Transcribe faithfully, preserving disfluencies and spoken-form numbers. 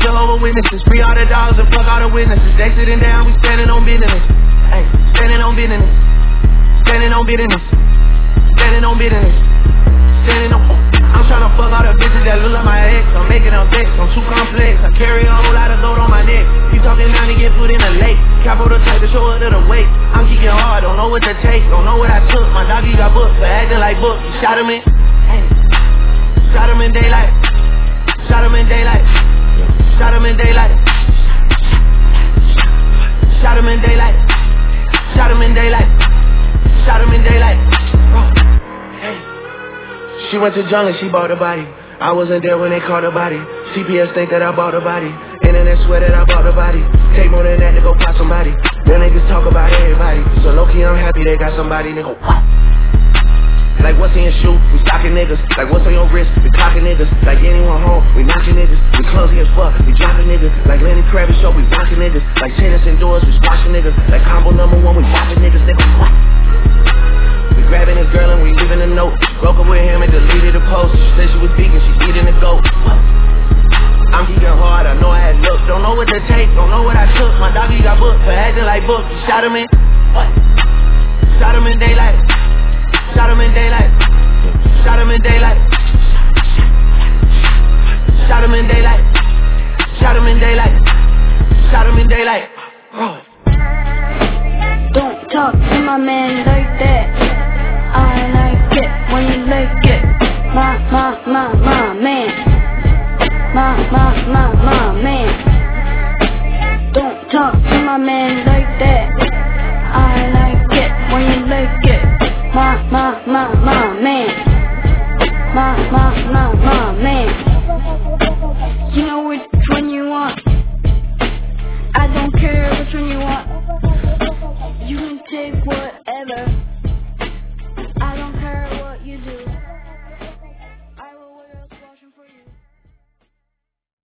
kill over witnesses. Free all the dogs and fuck all the witnesses. They sitting down, we standing on business. Hey, standing on business. Standing on business. Standing on business. Standing on. I'm tryna fuck all the bitches that look like my ex. I'm making them vex, I'm too complex. I carry a whole lot of gold on my neck. You talking now to get put in a lake. Capo the type to show her to the weight. I'm kicking hard, don't know what to take. Don't know what I took. My doggy got booked for acting like book. You shot him in. Hey. Shot him in daylight. Shot him in daylight. Shot him in daylight. Shot him in daylight. Shot him in daylight. Shot him in daylight. Hey. She went to jungle, she bought the body. I wasn't there when they caught the body. C P S think that I bought the body. Internet swear that I bought the body. Take more than that to go pop somebody. Then niggas talk about everybody. So low-key I'm happy they got somebody, nigga. What? Like what's in your shoe? We stocking niggas. Like what's on your wrist? We clocking niggas. Like anyone home? We knocking niggas. We clumsy as fuck. We dropping niggas. Like Lenny Kravitz show. We rocking niggas. Like tennis indoors. We squashing niggas. Like combo number one. We watching niggas. Nigga what? We grabbing this girl and we leaving a note. She broke up with him and deleted the post. She said she was vegan. She eating the goat. What? I'm geeking hard. I know I had looks. Don't know what to take. Don't know what I took. My doggy got booked for acting like book. You shot him in. What? Shot him in daylight. Shot him in daylight. Shot him in daylight. Shot him in daylight. Shot him in daylight. Shot him in daylight. Oh. Don't talk to my man like that. I like it when you like it. My, my, my.